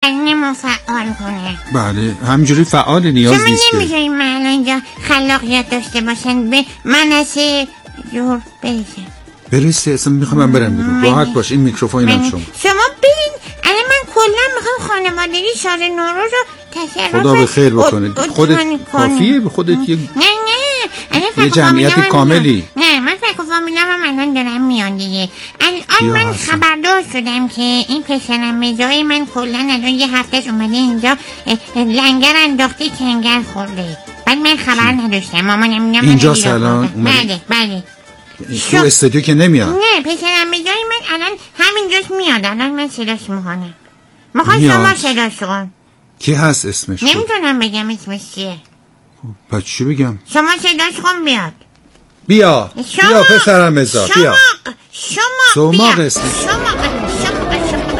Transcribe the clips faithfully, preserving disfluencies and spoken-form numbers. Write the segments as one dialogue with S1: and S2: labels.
S1: آفرینمون فعال کنه.
S2: بله همینجوری فعال، نیاز نیست که
S1: شما نمیذاریم من الان اینجا خلاقیت داشته باشن به من از جور برسم
S2: برسه. اصلا میخوام من برم بیرون. راحت باش، این میکروفون اینم شما.
S1: شما برین. الان من کلا میخوام خانوادگی شاد نوروز رو تصرف
S2: خدا به خیر بکنه. خودت کافیه به خودت یه
S1: نه نه
S2: یه جمعیت کاملی.
S1: نه من فکر فامیلم هم الان دارم میان دیگه. الان من خبردار شدم که این پسرم مزای من کلا الان یه هفتهش اومده اینجا لنگر انداخته کنگر خورده. بعد من خبر نداشتم. مامانم میگم
S2: اینجا سلام.
S1: بله بله.
S2: تو استودیو که نمیاد.
S1: نه پسرم به جای من الان همینجاش میاد. الان من صداش میکنم. میخوای شما صداش کن.
S2: کی هست اسمش؟
S1: نمیتونم بگم اسمش چیه.
S2: پس چی بگم؟
S1: شما صداش کن بیاد.
S2: بیا
S1: شما.
S2: بیا پسرم مزا بیا.
S1: شما
S2: سوماق اسمش.
S1: شما شما شما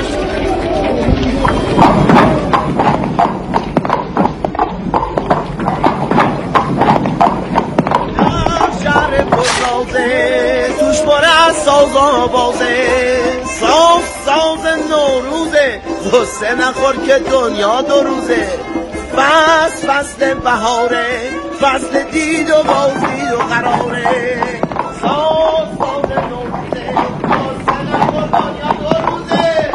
S3: توش باره از سازان و بازه ساز ساز نوروزه غصه نخور که دنیا دو روزه فصل فصل بهاره فصل دید و بازی و قراره ساز ساز نوروزه غصه نخور دنیا دو روزه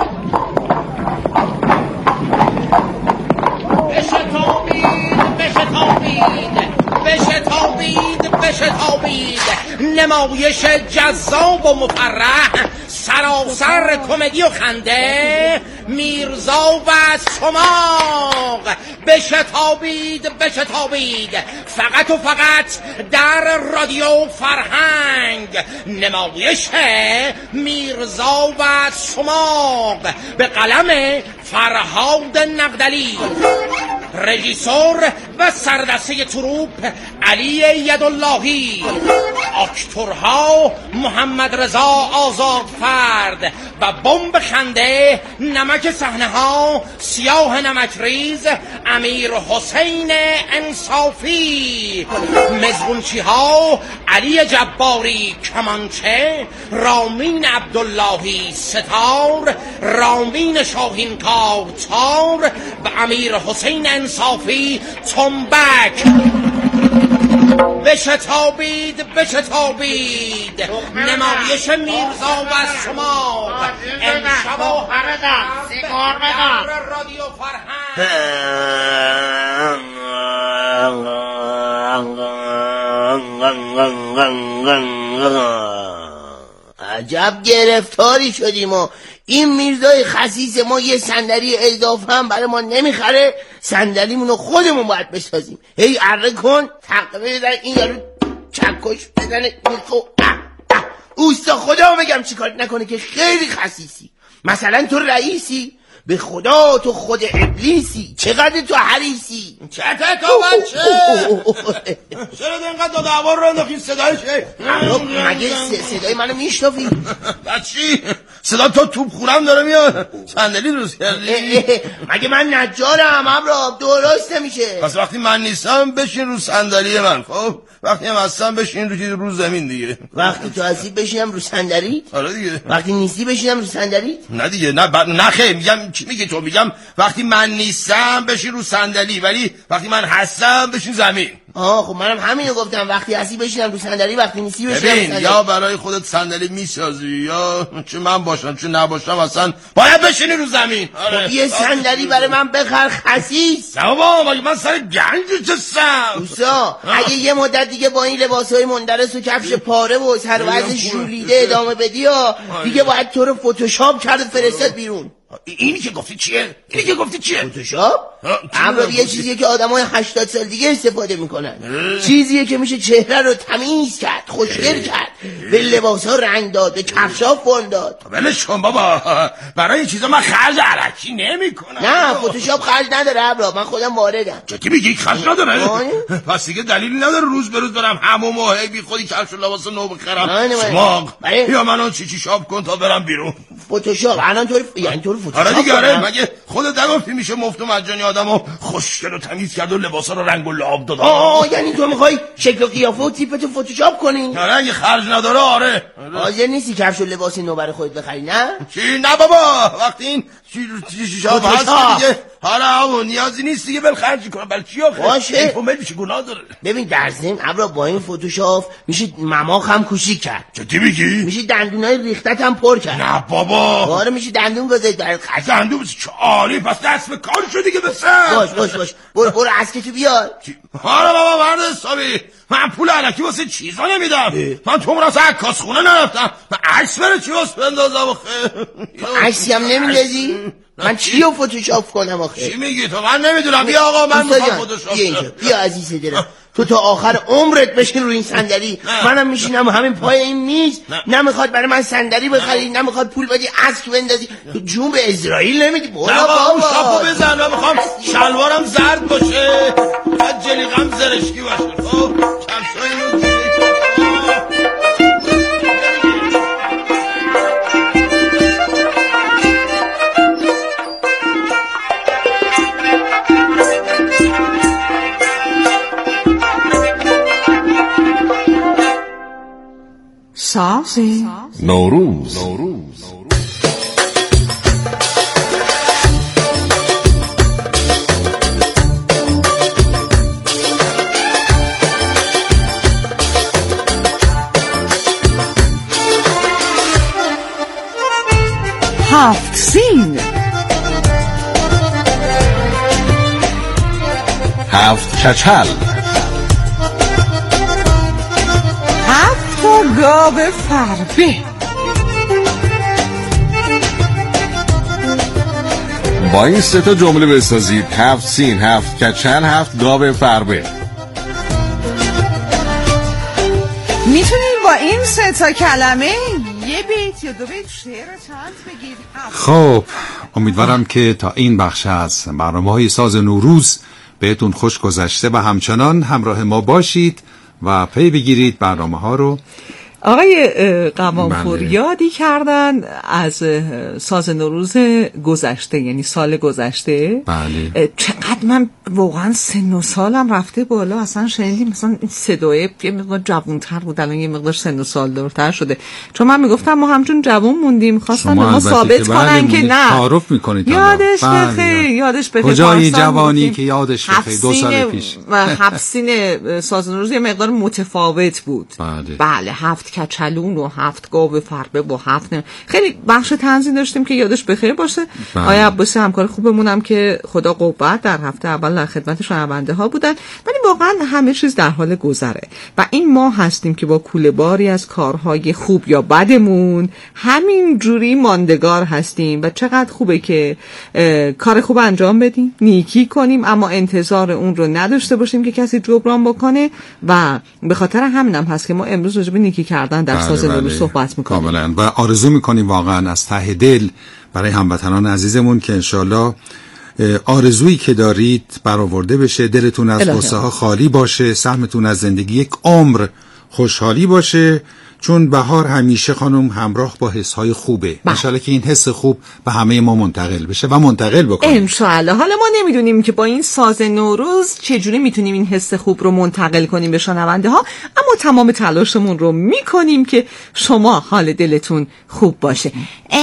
S3: بشتابید بشتابید بشتابید بشتابید نمایش جذاب و مفرح سراسر کمدی و خنده میرزا و سماق بشتابید بشتابید فقط و فقط در رادیو فرهنگ نمایش میرزا و سماق به قلم فرهاد نقدلی رژیسور و سردسته تروپ علی یداللهی اکتورها محمد رضا آزادفرد و بمب خنده نمک صحنه ها سیاه نمکریز امیر حسین انصافی مزغونچی ها علی جباری کمانچه رامین عبداللهی ستار رامین شاهینکار تار و امیر حسین انصافی تنبک بشتابید بشتابید نمایش میرزا و شما امشب و هردم سیگار بدم رادیو فرهنگ
S4: عجب گرفتاری شدیم و این میرزای خسیس ما یه صندلی اضافه هم برای ما نمیخره. صندلیمونو خودمون باید بسازیم. هی اره کن تقریبا در این یارو چکش بزنه میخو اوستا خدا بگم چیکار نکنه که خیلی خسیسی. مثلا تو رئیسی به خدا تو خود ابلیسی چقدر تو حریصی.
S3: چته تو بچه چرا اینقدر دعوا رو انداختی صدای چه
S4: مگه صدای منو میشنوی؟
S3: بچی صدا تو توپ خورم داره میاد. صندلی درست کردی؟
S4: مگه من نجارم ابرام درست نمیشه.
S3: پس وقتی من نیستم بشین رو صندلی من. خب وقتی هم هستم بشین رو رو زمین دیگه.
S4: وقتی تو هستی بشینم رو صندلی؟
S3: آره دیگه.
S4: وقتی نیستی بشینم رو صندلی؟
S3: نه دیگه نه ب... نه خیر میگم چی میگی تو؟ میگم وقتی من نیستم بشین رو صندلی ولی وقتی من هستم بشین زمین.
S4: آه خب منم همینو گفتم وقتی هستی بشینم رو صندلی وقتی نیستی بشینم
S3: رو صندلی. یا برای خودت صندلی میسازی یا چه من باشم چه نباشم اصلا باید بشینی رو زمین.
S4: آره. خب یه صندلی برای من بخر خسیس.
S3: نه بابا مگه من سر گنج چستم.
S4: اوسا اگه یه مدت دیگه با این لباسای مندرس و کفش پاره و سروز ژولیده ادامه بدی ها دیگه باید تو رو فتوشاپ کرد فرستاد بیرون.
S3: اینی که گفتی چیه؟ اینی که گفتی چیه؟
S4: فتوشاپ؟ امر یه چیزیه که آدمای هشتاد سال دیگه استفاده میکنن. چیزیه که میشه چهره رو تمیز کرد، خوشگل کرد، به لباسا رنگ داد، به کفشا فرم داد.
S3: ولش کن بابا، برای این چیزا من خرج علکی نمیکنم.
S4: نه فتوشاپ خرج نداره ابرا، من خودم واردم.
S3: چطوری میگی خرج نداره؟ پس دیگه دلیلی نداره روز به روز برم حموم و هی بی خودی کفش و لباس نو بخرم. سماق یا منو چی چی شاپ کن تا برم بیرون.
S4: فتوشاپ الان طور یعنی طور فتوشاپ.
S3: آره دیگه آره مگه خودت نگفتی میشه مفت و مجانی
S5: آدمو خوشگل و تمیز کرد و لباسا رو رنگ و لعاب داد.
S4: آه یعنی تو میخوای شکل و قیافه و تیپتو فتوشاپ کنی؟
S5: آره اگه خرج نداره آره.
S4: حاضر نیستی کفش و لباس نو برای خودت بخری نه؟
S5: چی نه بابا وقتی این شیشاب هست دیگه حالا همون نیازی نیست دیگه بل خرجی کنم. بل چی آخه؟
S4: باشه.
S5: این فومل میشه گناه داره.
S4: ببین در ضمن ابرا با این فتوشاپ میشه مماخ هم کوچیک کرد.
S5: جدی میگی؟
S4: میشه دندونای ریختت هم پر کرد.
S5: نه بابا.
S4: آره میشه دندون گذاشت برات خرج.
S5: دندون چه عالی. پس دست به کار شو دیگه بسر.
S4: باش باش باش. برو برو اسکتو بیار.
S5: آره بابا مرد حسابی. من پول علکی واسه چیزا نمیدم. من تو مرا عکاس خونه نرفتم. من عکس بره چی واسه بندازم آخه.
S4: عکسی هم نمیندازی؟ من چی رو فتوشاپ کنم آخه؟
S5: چی میگی تو؟ من نمیدونم. بیا آقا من میخوام فتوشاپ.
S4: بیا اینجا بیا عزیز دلم. تو تا آخر عمرت بشین روی این صندلی. منم میشینم همین پای این میز. نمیخواد برای من صندلی بخری، نمیخواد پول بدی اسک بندازی. تو جون به اسرائیل نمیدی. برو
S5: بابا شاپو بزن. من میخوام شلوارم زرد باشه بعد جلیقم زرشکی باشه. خب کفشای اینو
S6: ساز
S7: نوروز.
S6: هفت سین
S7: هفت کچل
S6: هفت گاو فربه
S7: با این سه تا جمله بسازید: هفت سین، هفت کچل، هفت گاو فربه.
S6: میتونید با این سه تا کلمه یه بیت یا دو بیت شعر چند بگید.
S2: خب امیدوارم که تا این بخش از برنامه‌های ساز نوروز بهتون خوش گذشته و همچنان همراه ما باشید و پی بگیرید برنامه ها رو.
S6: آقای قوامپور یادی کردن از ساز نوروز گذشته، یعنی سال گذشته.
S2: بله.
S6: چقدر من واقعا سن و سالم رفته بالا. اصلا شنیدیم مثلا این صدای یه مقدار جوان‌تر بود، الان یه مقدار سن و سال دورتر شده. چون من میگفتم ما همچون جوان موندیم، خواستم به ما ثابت کنن که نه.
S2: تعارف میکنید
S6: یادش بخیر، یادش بخیر.
S2: کجای جوانی که یادش بخیر دو سال پیش.
S6: هفت ساز نوروز یه مقدار متفاوت بود.
S2: بله.
S6: بله هفت کچلون و هفت گاو فربه و هفت نم. خیلی بخش تنظیم داشتیم که یادش بخیر باشه.
S2: بله.
S6: آیا عباسی همکار خوبمونم که خدا قوت در هفته اول در خدمت شنونده ها بودن، ولی واقعا همه چیز در حال گذره و این ما هستیم که با کوله باری از کارهای خوب یا بدمون همین جوری ماندگار هستیم و چقدر خوبه که کار خوب انجام بدیم، نیکی کنیم، اما انتظار اون رو نداشته باشیم که کسی جبران بکنه و به خاطر همینم هست که ما امروز راجع به نیکی کردن در ساز نوروز صحبت میکنیم.
S2: کاملا. و آرزو میکنیم واقعا از ته دل برای هموطنان عزیزمون که انشالله آرزویی که دارید برآورده بشه، دلتون از غصه ها خالی باشه، سهمتون از زندگی یک عمر خوشحالی باشه، چون بهار همیشه خانم همراه با حس‌های خوبه. انشالله که این حس خوب به همه ما منتقل بشه و منتقل بکنه.
S6: انشالله. حالا ما نمیدونیم که با این ساز نوروز چجوری میتونیم این حس خوب رو منتقل کنیم به شنونده ها، اما تمام تلاشمون رو میکنیم که شما حال دلتون خوب باشه.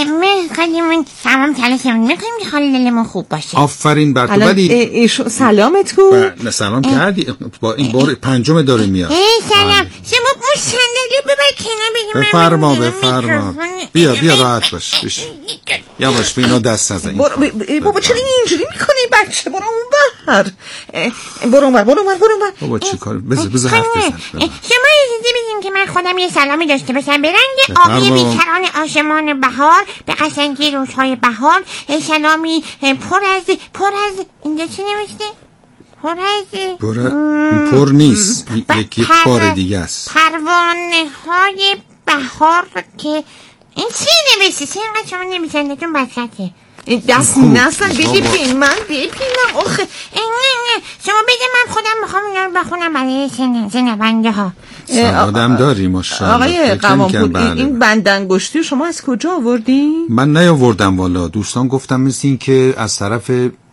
S1: من تمام تلاشمون میکنیم که حال دلمون خوب باشه.
S2: آفرین بر تو. ولی
S6: سلامت کو؟
S2: نه سلام کردی با این بار پنجم داره میاد.
S1: ای سلام. شما اون صندلی ببر کنار بگیم.
S2: بفرما بفرما. بیا بیا راحت باش. بش. یواش بینا دست نزن.
S6: بابا چرا اینجوری میکنی بچه؟ برو اون بر. برو اون بر برو اون بر برو اون بر.
S2: بابا چی کار؟ بذار بذار حرف بزن.
S1: شما اجازه بدین که من خودم یه سلامی داشته باشم به رنگ آبی بیکران آسمان بهار، به قشنگی روزهای بهار. سلامی پر از پر از اینجا چی نوشته؟ پر از
S2: پر پر نیست. یکی پر دیگه است.
S1: پروانه های بهار که این چی نوشته؟ چه اینقدر شما نمیسندتون بسکه
S6: دست نسن بپین من بپینم آخه.
S1: نه نه شما بده من خودم میخوام اینا رو بخونم برای شنونده ها.
S2: آدم داری ماشاءالله.
S6: آقای قوامپور این بند انگشتی شما از کجا آوردی؟
S2: من نیاوردم والا، دوستان گفتم مثل این که از طرف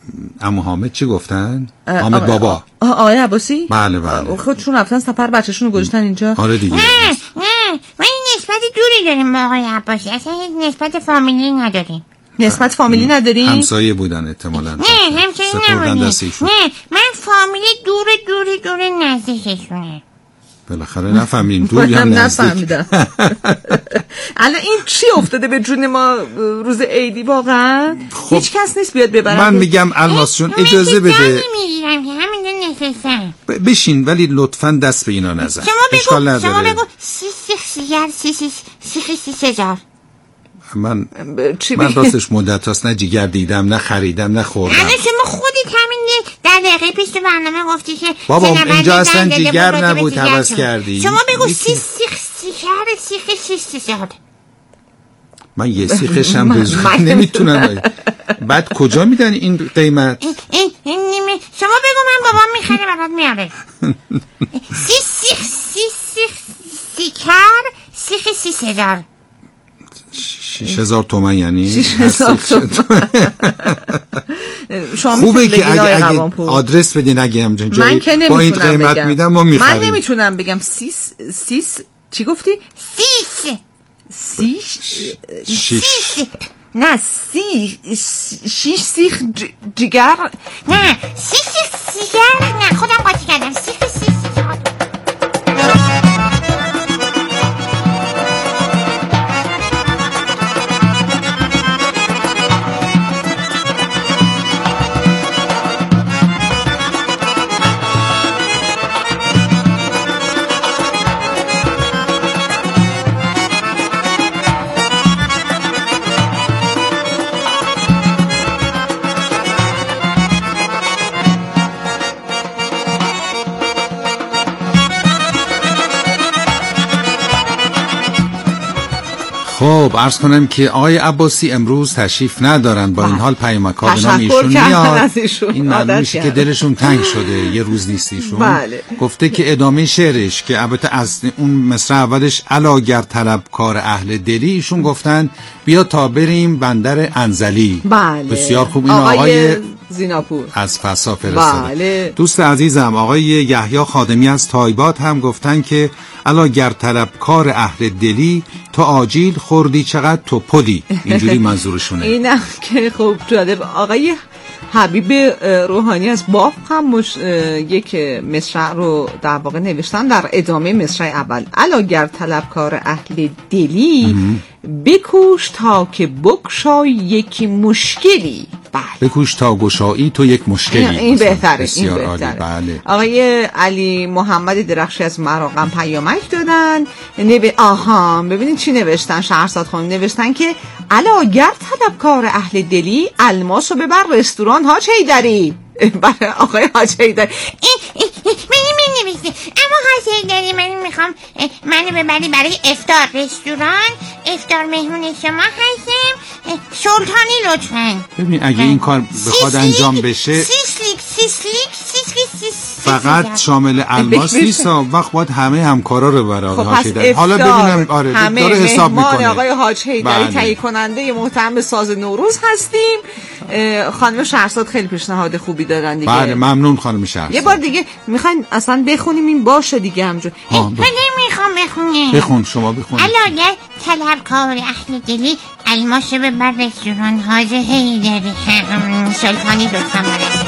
S2: عمو حامد چی گفتن؟ حامد بابا.
S6: آقای عباسی؟
S2: بله بله.
S6: خودشون رفتن سفر، بچه‌شون رو گذاشتن اینجا.
S2: آره دیگه.
S1: نه نه ما این نسبت دوری داریم با آقای عباسی، اصلا یک نسبت فامیلی نداریم.
S6: نسبت فامیلی نداریم؟
S2: همسایه بودن احتمالاً.
S1: نه همسایه نبودیم. نه من فامیلی دور دور دور نزدیکشونه.
S2: بالاخره نفهمیدیم دوری هم
S6: نفهمیدم. الان این چی افتاده به جون ما روز عیدی واقعا؟
S2: خب
S6: هیچ کس نیست بیاد ببره.
S2: من میگم الماس جون اجازه بده.
S1: من میگیرم که همینجا نشستم.
S2: بشین ولی لطفاً دست به اینا نزن.
S1: شما بگو شما بگو سی سیخ سیگر سی سی سیخ سی سجار.
S2: من من راستش مدت هاست نه جیگر دیدم نه خریدم نه خوردم.
S1: الان شما خودت همین در دقیقه پیش تو برنامه گفتی که
S2: بابا اینجا اصلا جیگر نبود حوض کردی.
S1: شما بگو سی سیخ سیگر سیخ شیش سجار.
S2: من یه سیخش هم بزرگ نمیتونم. بعد کجا میدن این قیمت؟
S1: این این این شما بگو من بابام میخره برات میاره. سی سیخ سی سیخ سیکر سیخ سی سجار.
S2: شیش هزار تومن یعنی
S6: شیش هزار تومن.
S2: خوبه که اگه, اگه آدرس بدین اگه همجا جایی با این قیمت میدم ما میخریم.
S6: من نمیتونم بگم سیس سیس چی گفتی؟
S1: سیس
S6: سیش
S2: شیش
S6: نه سی شیش سیخ جگر
S1: نه سی سیخ سیگر نه خودم قاطی کردم سیخ سی سیگر.
S2: خب عرض کنم که آقای عباسی امروز تشریف ندارن، با این حال پیامک‌ها به نام ایشون میاد. این معلوم میشه که دلشون تنگ شده یه روز نیستیشون.
S6: بله.
S2: گفته که ادامه شعرش که البته از اون مصرع اولش الا گر طلبکار اهل دلی، ایشون گفتن بیا تا بریم بندر انزلی.
S6: بله.
S2: بسیار خوب. این
S6: آقای,
S2: آقای
S6: زیناپور
S2: از فسا فرستاده.
S6: بله.
S2: دوست عزیزم آقای یحیی خادمی از تایبات هم گفتن که الا گر طلبکار اهل دلی تو آجیل خوردی چقدر تو پدی. اینجوری منظورشونه.
S6: اینم که خوب جالب. آقای حبیب روحانی از باف هم مش... یک مصرع رو در واقع نوشتن در ادامه مصرع اول. الا گر طلبکار اهل دلی بکوش تا که بکشای یک مشکلی.
S2: بله. بکوش تا گشایی تو یک مشکلی.
S6: این بهتره. این
S2: بهتره. بله.
S6: آقای علی محمد درخشی از مراغم پیامک دادن. نو... آها ببینید چی نوشتن. شهرزاد خانم نوشتن که الا گر طلبکار اهل دلی الماسو ببر رستوران حاج حیدری. برای آقای حاج حیدری
S1: منی من نوشته اما حاج حیدری من میخوام منو ببری برای افطار رستوران، افطار مهمون شما هستم، سلطانی لطفاً.
S2: ببین اگه این کار بخواد انجام بشه
S1: سیسلیک سیسلیک سیسلیک
S2: فقط شامل الماس نیست، وقت باید همه همکارا رو برای آقای حاج حیدری. حالا ببینم آره داره حساب میکنه.
S6: آقای حاج حیدری تهیه کننده محترم ساز نوروز هستیم. خانم شهرزاد خیلی پیشنهاد خوبی دادن دیگه.
S2: بله ممنون خانم شهرزاد.
S6: یه بار دیگه میخواین اصلا بخونیم این باشه دیگه همجور.
S1: من نمیخوام بخونیم.
S2: بخون شما بخون.
S1: الا گر طلبکار اهل دلی الماس ببر رستوران حاج حیدری سلطانی لطفاً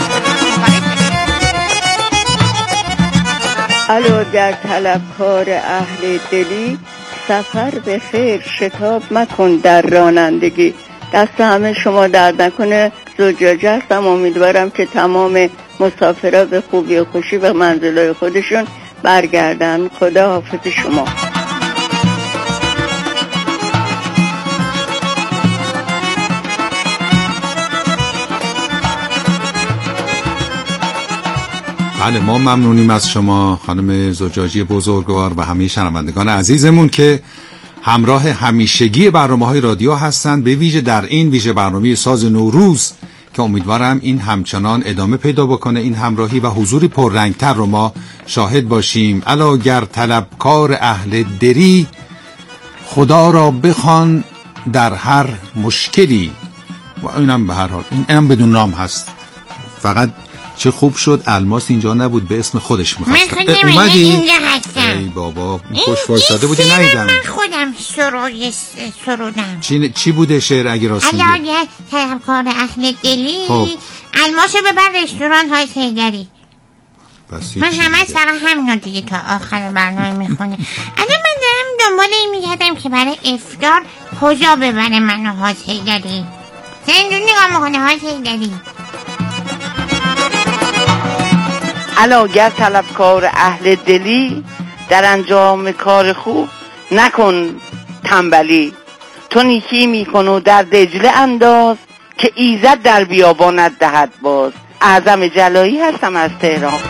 S8: الا گر طلبکار اهل دلی سفر به خیر شتاب مکن در رانندگی. دست همه شما درد نکنه. زجاجه هستم. امیدوارم که تمام مسافرها به خوبی و خوشی به منزلهای خودشون برگردن. خدا حافظ شما.
S2: بله ما ممنونیم از شما خانم زجاجی بزرگوار و همه شنوندگان عزیزمون که همراه همیشگی برنامه‌های رادیو هستند، به ویژه در این ویژه برنامه ساز نوروز که امیدوارم این همچنان ادامه پیدا بکنه. این همراهی و حضوری پررنگتر رو ما شاهد باشیم. الا گر طلبکار اهل دری خدا را بخوان در هر مشکلی. و اینم به هر حال اینم بدون نام هست. فقط چه خوب شد الماس اینجا نبود، به اسم خودش میخواست.
S1: من خودم
S2: اومدی؟
S1: اینجا هستم.
S2: ای بابا خوش فرستاده بودی ندیدم.
S1: من خودم سروی سرودم.
S2: چی چی بوده شعر اگه راست میگی؟
S1: علاقه طلبکار اهل دلی
S2: خب.
S1: الماسو ببر رستوران های سیگری. من همه
S2: همه
S1: سر همینو دیگه تا آخر برنامه میخونه. الان من دارم دنبال این میگردم که برای افطار کجا ببره منو ها سیگری. زندون نگاه میکنه ها سیگری.
S8: علاگر طلبکار اهل دلی، در انجام کار خوب نکن تنبلی. تو نیکی میکن و در دجله انداز، که ایزد در بیابانت دهد باز. اعظم جلایی هستم از تهران.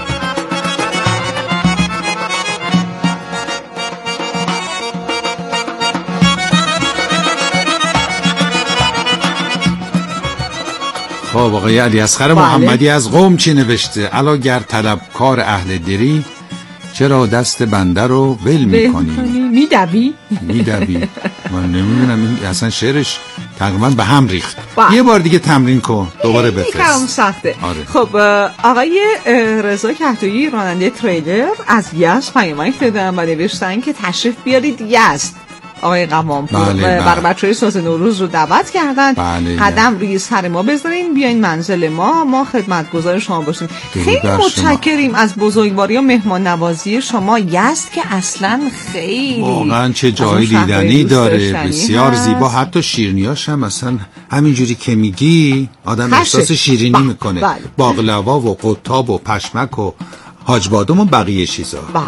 S2: خب آقای علی اصغر محمدی از قم چی نوشته؟ علاگر طلبکار اهل دلی، چرا دست بنده رو ول میکنی؟
S6: میدوی؟
S2: میدوی من نمیدونم این اصلا شعرش تقریبا به هم ریخت.
S6: با.
S2: یه بار دیگه تمرین کن دوباره بفرست.
S6: یکم سخته.
S2: آره.
S6: خب آقای رضا کهتویی راننده تریلر از یزد پیامک دادن و نوشتن که تشریف بیارید یزد. آقای قوامپور
S2: بله بله.
S6: برای بچه‌های ساز نوروز رو دعوت کردن.
S2: بله
S6: قدم بله. روی سر ما بذارین، بیاین منزل ما، ما خدمتگزار شما باشیم. خیلی متشکریم از بزرگواری و مهمان نوازی شما. یزد که اصلا خیلی
S2: واقعا چه جای دیدنی داره، بسیار هست. زیبا، حتی شیرینیاش هم اصلا همینجوری که میگی آدم احساس شیرینی با. میکنه بله. باقلوا و قطاب و پشمک و حاج بادم و بقیه چیزا.
S6: بله.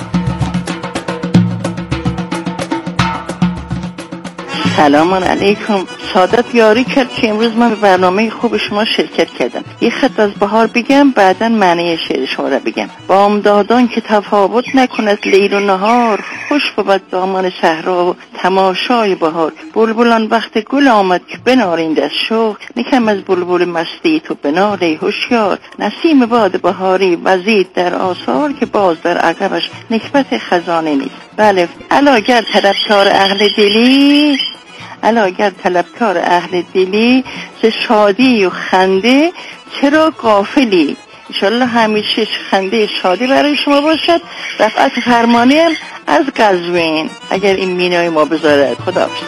S8: سلام علیکم. سعادت یاری کرد که امروز من به برنامه خوب شما شرکت کردم. یه خط از بهار بگم، بعدن معنی شعر شما را بگم. بامدادان که تفاوت نکند لیل و نهار، خوش بود دامان صحرا و تماشای بهار. بلبلان وقت گل آمد که بنارند از شوق، نکم از بلبل مستی تو بنار ای هوشیار. نسیم باد بهاری وزید در آثار، که باز در عقبش نکبت خزانه نیست. بله، علاگر طلبکار اهل دلی، علاگر طلبکار اهل دلی، ز شادی و خنده چرا غافلی. انشالله همیشه خنده شادی برای شما باشد. رفعت فرمانی هم از قزوین، اگر این مینای ما بذاره. خدا باشد.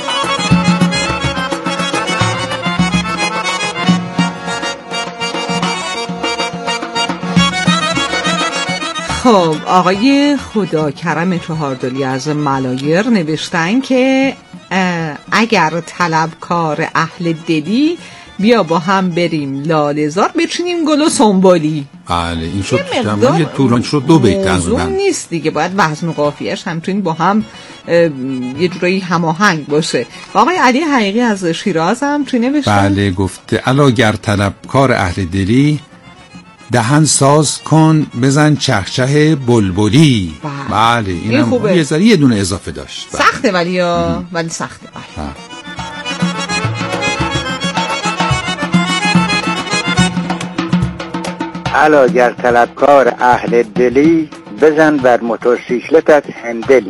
S6: خب آقای خدا کرم چهاردلی از ملایر نوشتن که اگر طلبکار اهل دلی، بیا با هم بریم لاله‌زار بچینیم گل و سنبولی.
S2: بله این شد تمام یه طولان شد دو بیت تقریبا.
S6: نیست دیگه، باید وزن و قافیه‌اش همچنین با هم یه جورایی هماهنگ باشه. آقای علی حقیقی از شیراز هم چی نوشتن؟
S2: بله گفته علاگر طلبکار اهل دلی، دهن ساز کن بزن چهچه بلبلی. بله, بله اینم یه ذره یه دونه اضافه داشت. بله.
S6: سخته ولی یا ولی سخته. بله.
S9: علاگر طلبکار اهل دلی، بزن بر موتورسیکلتت هندلی.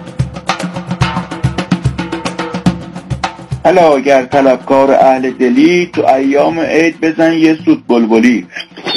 S10: علاگر طلبکار اهل دلی، تو ایام عید بزن یه سوت بلبلی.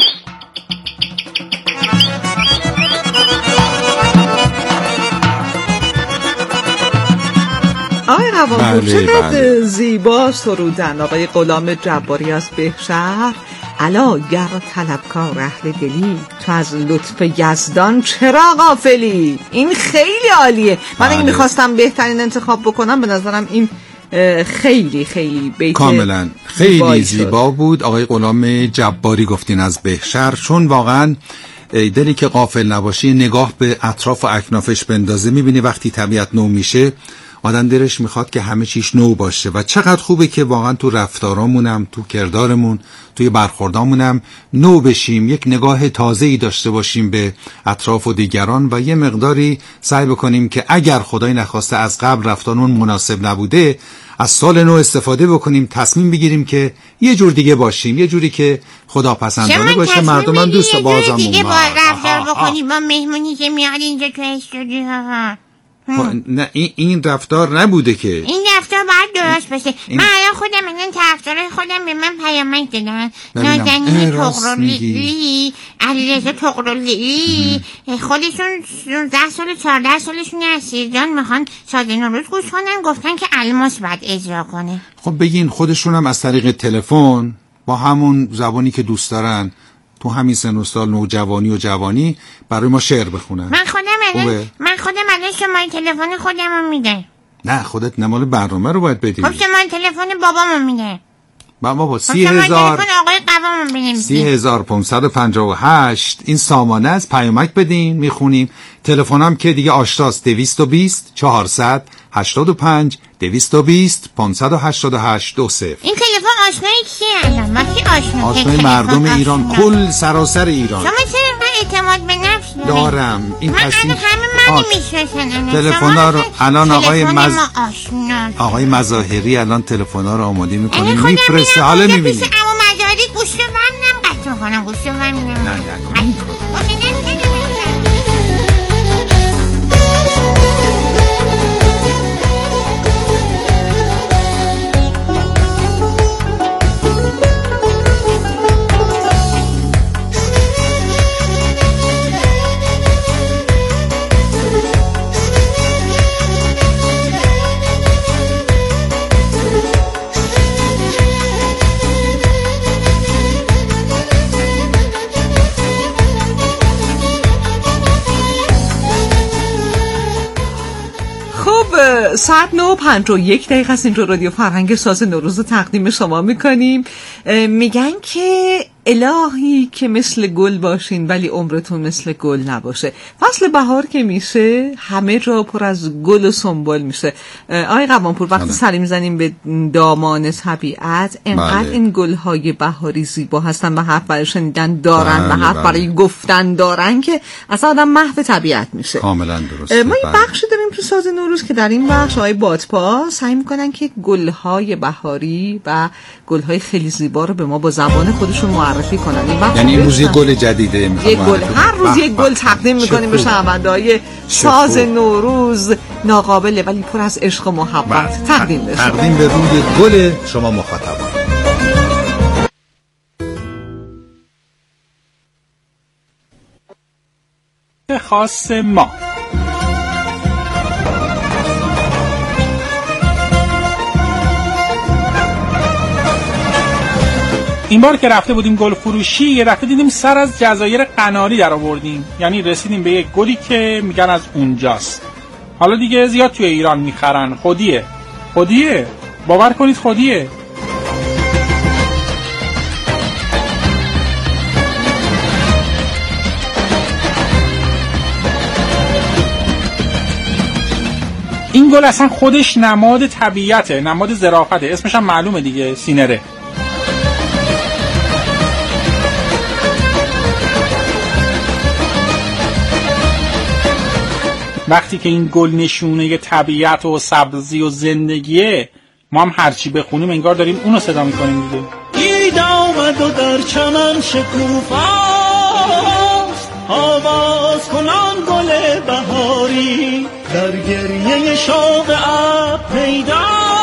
S6: آقای قوامپور چقدر زیبا سرودن. آقای غلام جباری از بهشهر، علاگر طلبکار اهل دلی، تو از لطف یزدان چرا غافلی. این خیلی عالیه. من اگه میخواستم بهترین انتخاب بکنم به نظرم این خیلی خیلی بیت
S2: کاملا خیلی زیبا بود. آقای غلام جباری گفتین از بهشهر، چون واقعا دلی که غافل نباشی، نگاه به اطراف و اکنافش بندازه، میبینی وقتی طبیعت نو میشه آدم دلش میخواد که همه چیش نو باشه. و چقدر خوبه که واقعا تو رفتارامونم، تو کردارمون، توی برخوردامونم نو بشیم، یک نگاه تازه‌ای داشته باشیم به اطراف و دیگران و یه مقداری سعی بکنیم که اگر خدای نخواسته از قبل رفتارمون مناسب نبوده، از سال نو استفاده بکنیم، تصمیم بگیریم که یه جور دیگه باشیم، یه جوری که خدا پسندانه باشه، مردم هم دوست بازمون.
S1: دیگه با رفتار بکنیم با مهمونی که میاد اینجا تو استودیو.
S2: نه این این رفتار نبوده که.
S1: این رفتار باید درست باشه. این... من الان خودم الان طرفدارای خودم به من پیامک دادن. نازنین طغرالی، علیرضا طغرالی، خودشون سیزده سال چهارده سالشون از سیرجان میخوان شاد نوروز گوش کنن، گفتن که الماس باید اجرا کنه.
S2: خب بگین خودشون هم از طریق تلفن با همون زبانی که دوست دارن تو همین سن و سال نوجوانی و جوانی برای ما شعر بخونن.
S1: من خودم الان من خودم الان شماره تلفن خودمو میدم.
S2: نه خودت نمال برنامه رو باید بدی.
S1: خب شماره تلفن بابامو میدم.
S2: بابا سی هزار
S1: آقای
S2: سی هزار پانصد و پنجاه و هشت این سامانه از پیامک بدین میخونیم. تلفنم که دیگه آشناست دویست و بیست چهارصد هشتاد و پنج دویست و بیست پانصد و هشتاد و هشت دو صفر.
S1: این تلفن آشنایی کیه الان؟ ما کی آشنا؟
S2: آشنای مردم ایران، کل سراسر ایران.
S1: شما چرا اعتماد به نفس دارید؟
S2: دارم. این
S1: من
S2: تصمیم
S1: همه منو میشناسن.
S2: تلفن‌ها رو الان آقای مز... آقای مظاهری الان تلفن‌ها رو آماده می‌کنه میفرسته. حالا می‌بینی
S1: اما مظاهری گوشت من نم قطع می‌کنم گوشت من می‌نم.
S2: نه نه
S6: ساعت نه و پنج و یک دقیقه است. اینجا رادیو فرهنگ ساز نوروز رو تقدیم شما میکنیم. میگن که الهی که مثل گل باشین ولی عمرتون مثل گل نباشه. فصل بهار که میشه همه جا پر از گل و سنبل میشه. آقای قوامپور وقتی سری میزنیم به دامان طبیعت انقدر بله. این گلهای بهاری زیبا هستن و حرف برای شنیدن دارن بله، و حرف بله. برای گفتن دارن که اصلا آدم محو طبیعت میشه.
S2: کاملا درسته.
S6: ما این بخشی داریم تو ساز نوروز که در این بخش آقای بادپا سعی میکنن که گلهای بهاری و گلهای خیلی زیبا رو به ما با زبان خودشون معرفی کنن.
S2: یعنی امروز یه گل جدیده
S6: یک گل هر روز یک گل تقدیم میکنیم به شنونده‌های ساز نوروز ناقابله ولی پر از عشق و محبت تقدیم بشه.
S2: تقدیم به روی گل شما مخاطبان.
S11: خاص ما این بار که رفته بودیم گل فروشی یه دفعه دیدیم سر از جزایر قناری در آوردیم. یعنی رسیدیم به یک گلی که میگن از اونجاست. حالا دیگه زیاد توی ایران میخرن. خودیه خودیه باور کنید خودیه. این گل اصلا خودش نماد طبیعته، نماد ظرافته. اسمش هم معلومه دیگه، سینره. وقتی که این گل نشونه طبیعت و سبزی و زندگیه ما هم هرچی بخونیم انگار داریم اونو صدا میکنیم دیگه.
S3: اید آمد و در چمن شکوفاست آواز کنان گل بهاری در گریه شوق ابر پیداست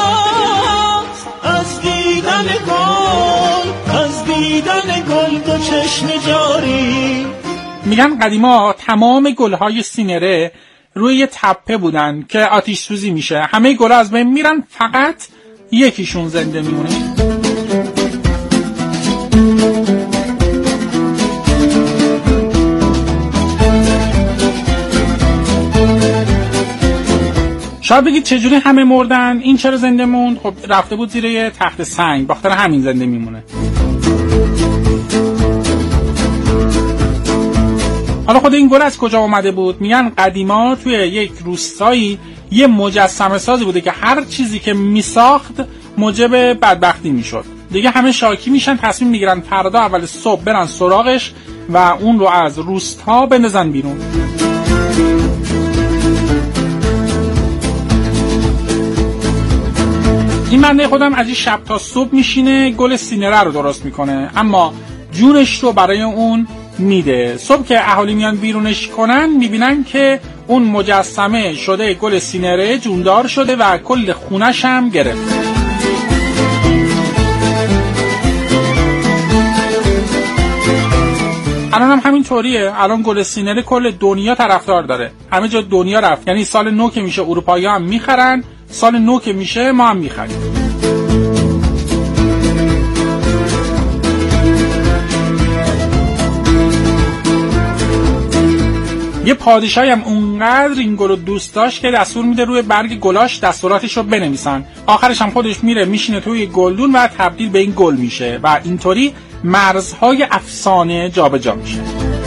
S3: از دیدن گل از دیدن گل دو چشم جاری.
S11: میگن قدیما تمام گلهای سینره روی یه تپه بودن که آتش سوزی میشه، همه گلها از بین میرن، فقط یکیشون زنده میمونه. شاید بگید چجوری همه مردن این چرا زنده موند؟ خب رفته بود زیر یه تخت سنگ، بخاطر همین زنده میمونه. حالا خود این گل از کجا اومده بود؟ میگن قدیما توی یک روستایی یه مجسمه سازی بوده که هر چیزی که میساخت موجب بدبختی میشد. دیگه همه شاکی میشن، تصمیم میگیرن فردا اول صبح برن سراغش و اون رو از روستا بندازن بیرون. این بنده خودم از این شب تا صبح میشینه گل سینره رو درست میکنه، اما جونش رو برای اون میده. صبح که اهالی میان بیرونش کنن میبینن که اون مجسمه شده گل سینره جوندار شده و کل خونش هم گرفت. الان هم همین طوریه. الان گل سینره کل دنیا طرفدار داره، همه جا دنیا رفت. یعنی سال نو که میشه اروپایی هم میخرن، سال نو که میشه ما هم میخریم. یه پادشاهی هم اونقدر این گل رو دوست داشت که دستور میده روی برگ گلاش دستوراتش رو بنویسن. آخرش هم خودش میره میشینه توی گلدون و تبدیل به این گل میشه و اینطوری مرزهای افسانه جابجا میشه.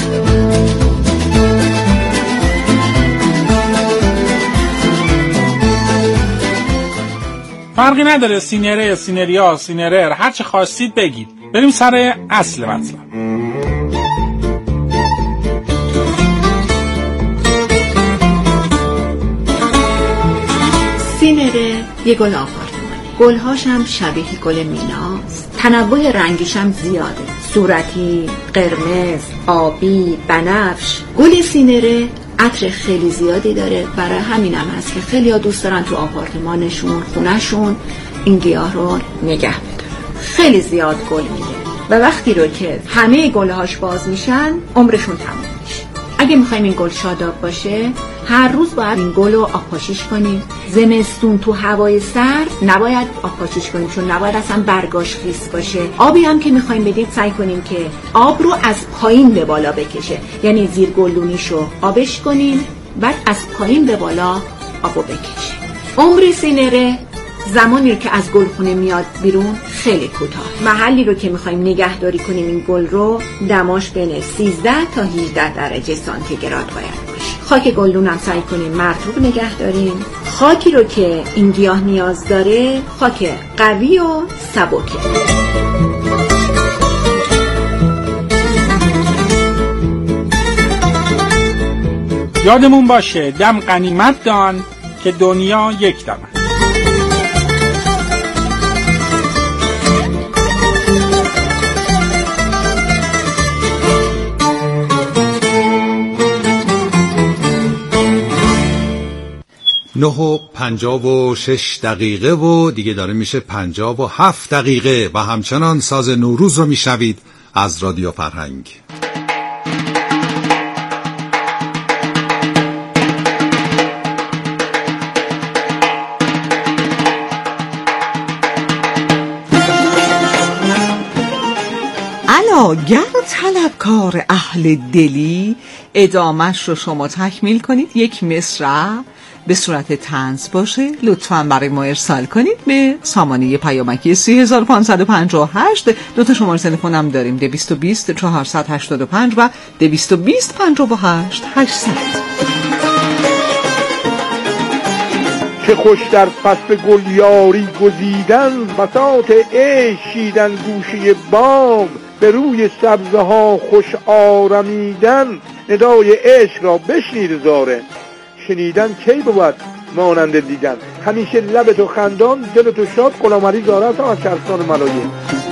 S11: فرقی نداره سینره، سینریا، سینرر، هر چه خواستید بگید. بریم سر اصل مطلب.
S12: سینره یه گل آپارتمانه، گلهاش هم شبیه گل میناست، تنوع رنگیش هم زیاده، صورتی، قرمز، آبی، بنفش. گل سینره عطر خیلی زیادی داره، برای همین هم هست که خیلی ها دوست دارن تو آپارتمانشون، خونهشون این گیاه رو نگه بدارن. خیلی زیاد گل میده و وقتی رو که همه گلهاش باز میشن عمرشون تموم میشه. اگه میخوایم این گل شاداب باشه هر روز باید این گل رو آبپاشیش کنیم. زمستون تو هوای سرد نباید آبپاشیش کنیم چون نباید اصلا برگاش خیس باشه. آبی هم که میخوایم بدیم سعی کنیم که آب رو از پایین به بالا بکشه، یعنی زیر گلدونیشو آبش کنیم بعد از پایین به بالا آبو بکشه. عمر سینره زمانی رو که از گلخونه میاد بیرون خیلی کوتاه. محلی رو که میخوایم نگهداری کنیم این گل رو دماش بین سیزده تا هجده درجه سانتیگراد باید باشه. خاک گلدون هم سعی کنیم مرطوب نگه داریم. خاکی رو که این گیاه نیاز داره خاک قوی و سبکه.
S11: یادمون باشه دم غنیمت دان که دنیا یک دمه.
S2: نه و پنجاه و شش دقیقه و دیگه داره میشه پنجاه و هفت دقیقه و همچنان ساز نوروز رو میشنوید از رادیو فرهنگ.
S6: علاگر طلبکار اهل دلی ادامش رو شما تکمیل کنید. یک مصرع به صورت طنز باشه لطفاً برای ما ارسال کنید به سامانه پیامکی سه هزار و پانصد و پنجاه و هشت. دو تا شماره تلفن هم داریم دویست و بیست چهارصد و هشتاد و پنج و دویست و بیست پنجاه و هشت هشتصد.
S13: چه خوش در فصل گل یاری گزیدن، بساط عشق چیدن گوشه باغ، به روی سبزه ها خوش آرمیدن، ندای عشق را بشنید زاره، شنیدن کی بود مانند دیدن، همیشه لب تو خندان دل تو شاد، غلامعلی زاره هستم از شهرستان ملایم.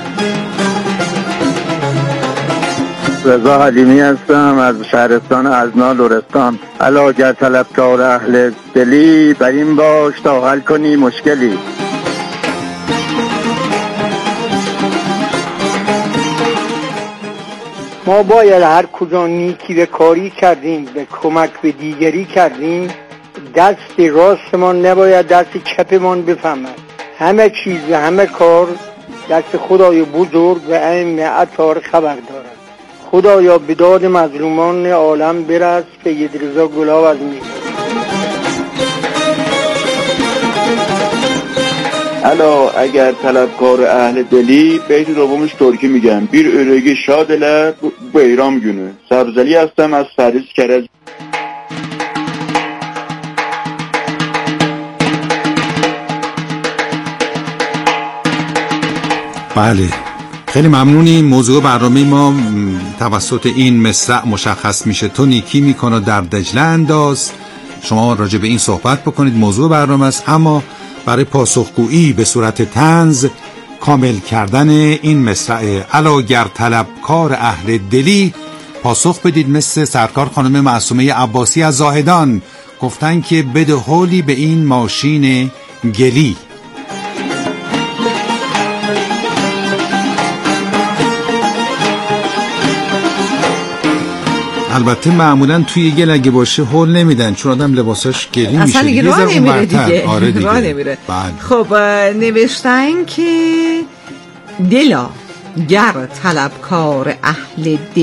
S9: رضا حلیمی هستم از شهرستان ازنا لرستان. علاگر طلبکار اهل دلی، بر این باش تا حل کنی مشکلی.
S14: ما باید هر کجا نیکی به کاری کردیم، به کمک به دیگری کردیم، دست راستمان نباید دست چپمان بفهمد. همه چیز و همه کار دست خدای بزرگ و ائمه عطار خبر دارد. خدایا به داد مظلومان عالم برس. سید رضا گلاب از می.
S10: الا اگر طلبکار اهل دلی، بیت دومش ترکی میگم. Bir öregi şad ele bayram günü. Sabzeli هستم از فریس کرج.
S2: بله خیلی ممنونیم. موضوع برنامه ما توسط این مصرع مشخص میشه. تو نیکی میکنه در دجله انداز. شما راجع به این صحبت بکنید، موضوع برنامه است. اما برای پاسخگویی به صورت طنز کامل کردن این مصرع علاگر طلبکار اهل دلی پاسخ بدید مثل سرکار خانم معصومه عباسی از زاهدان گفتن که بده هولی به این ماشین گلی. البته معمولا توی گل اگه باشه هول نمیدن چون آدم لباساش گلی میشه.
S6: اصلا دیگه راه نمیره دیگه.
S2: آره دیگه.
S6: راه نمیره.
S2: بله.
S6: خب نوشتن که دلا گر طلبکار اهل دل